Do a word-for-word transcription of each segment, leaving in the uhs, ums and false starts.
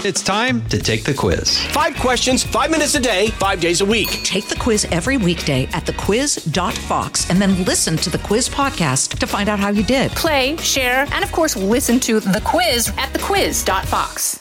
It's time to take the quiz. Five questions, five minutes a day, five days a week. Take the quiz every weekday at the quiz dot fox and then listen to the quiz podcast to find out how you did. Play, share, and of course, listen to the quiz at the quiz dot fox.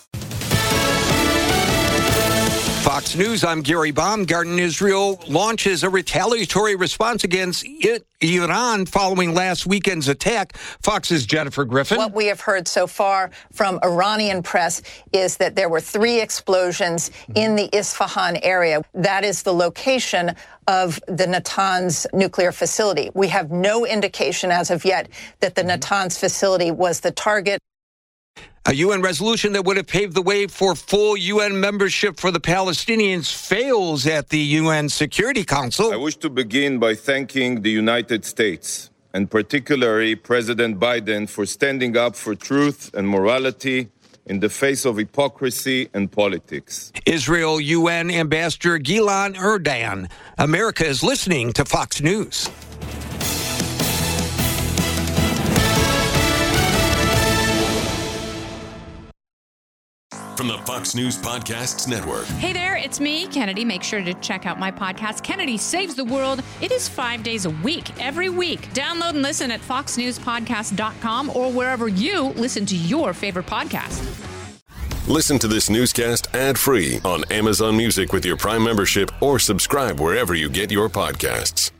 Fox News, I'm Gary Baumgarten. Israel launches a retaliatory response against it, Iran following last weekend's attack. Fox's Jennifer Griffin. What we have heard so far from Iranian press is that there were three explosions in the Isfahan area. That is the location of the Natanz nuclear facility. We have no indication as of yet that the Natanz facility was the target. A U N resolution that would have paved the way for full U N membership for the Palestinians fails at the U N Security Council. I wish to begin by thanking the United States, and particularly President Biden, for standing up for truth and morality in the face of hypocrisy and politics. Israel U N Ambassador Gilad Erdan. America is listening to Fox News. From the Fox News Podcasts Network. Hey there, it's me, Kennedy. Make sure to check out my podcast, Kennedy Saves the World. It is five days a week, every week. Download and listen at fox news podcast dot com or wherever you listen to your favorite podcast. Listen to this newscast ad-free on Amazon Music with your Prime membership or subscribe wherever you get your podcasts.